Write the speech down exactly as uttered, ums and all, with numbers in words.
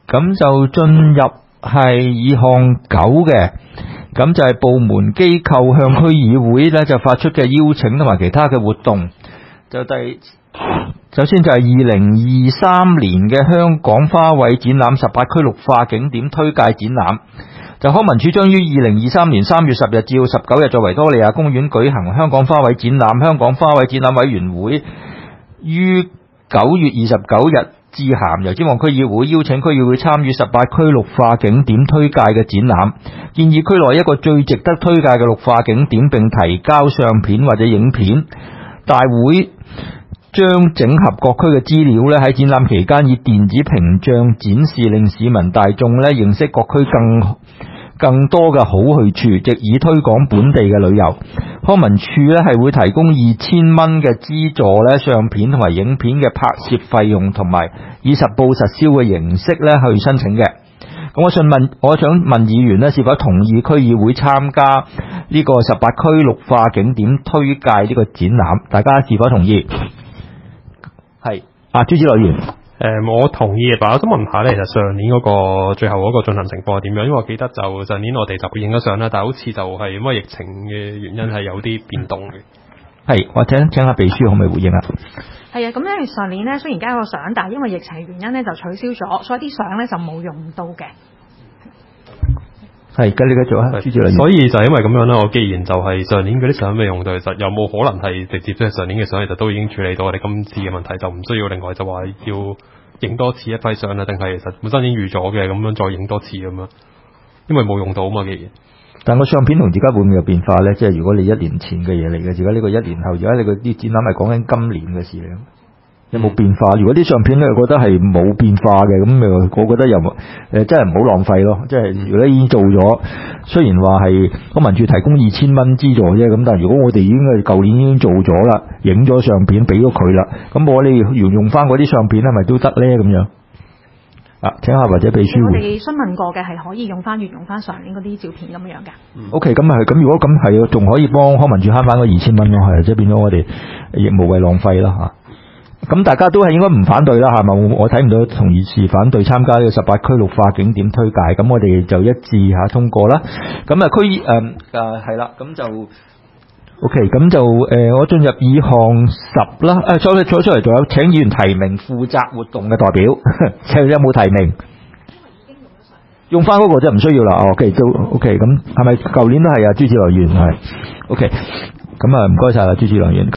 咁就進入係二項九嘅，咁就係部門機構向區議會咧就發出嘅邀請同埋其他嘅活動。就第首先就係二零二三年嘅香港花卉展覽十八區綠化景點推介展覽。就康文署將於二零二三年三月十日至到十九日在維多利亞公園舉行香港花卉展覽。香港花卉展覽委員會於九月二十九日致函由尖旺區議會，邀請區議會參與十八區綠化景點推介嘅展覽，建議區內一個最值得推介嘅綠化景點，並提交相片或者影片。大會將整合各區嘅資料咧，喺展覽期間以電子屏障展示，令市民大眾咧認識各區更更多嘅好去處，藉以推廣本地嘅旅遊。康文署咧係會提供二千蚊嘅資助咧，相片同埋影片嘅拍攝費用，同埋以實報實銷嘅形式咧去申請嘅。咁我想問，我想問議員咧，是否同意區議會參加呢個十八區綠化景點推介呢個展覽？大家是否同意？係啊，朱子樂議員。 誒、嗯，我同意嘅，但我想問下咧，其實上年嗰個最後嗰個進行情況係點樣？因為我記得就上年我哋就影咗相啦，但係好似就係因為疫情嘅原因係有啲變動嘅。係， 我請請下秘書可唔可以回應啊？ 係啊，咁咧上年咧雖然加個相，但係因為疫情原因咧就取消咗，所以啲相咧就冇用到嘅。 係，跟你繼續啊，朱子樂議員。 所以就因為咁樣啦，我既然就係上年嗰啲相未用到，其實有冇可能係直接即係上年嘅相，其實都已經處理到我哋今次嘅問題，就唔需要另外就話要影多次一批相啦，定係其實本身已經預咗嘅，咁樣再影多次咁樣，因為冇用到啊嘛，既然。 但個相片同而家會唔會有變化咧？即係如果你一年前嘅嘢嚟嘅，而家呢個一年後，而家你個啲展覽係講緊今年嘅事嚟，有冇變化？如果啲相片咧覺得係冇變化嘅，咁誒，我覺得又誒、呃，真係唔好浪費咯。即係如果已經做咗，雖然話係康文署提供二千蚊資助啫，咁但係如果我哋已經係舊年已經做咗啦，影咗相片俾咗佢啦，咁我哋用用翻嗰啲相片係咪都得咧？咁樣啊，請下或者秘書。 我哋詢問過嘅係可以用翻沿用翻上年嗰啲照片咁樣嘅。 嗯、O K， 咁係咁，如果咁係，仲可以幫康文署慳翻嗰二千蚊咯，係即係變咗我哋亦無謂浪費啦嚇。咁大家都係應該唔反對啦，係咪？我睇唔到同意是反對參加呢個十八區綠化景點推介，咁我哋就一致下通過啦。咁啊區誒誒係啦，咁就 OK，咁就誒、呃、我進入二項十啦。誒再再出嚟仲有請議員提名負責活動嘅代表，請有冇提名？用翻嗰個就唔需要啦。OK，都 OK，咁係咪舊年都係啊？朱子樂議員係 OK，咁啊唔該晒啦，朱子樂議員。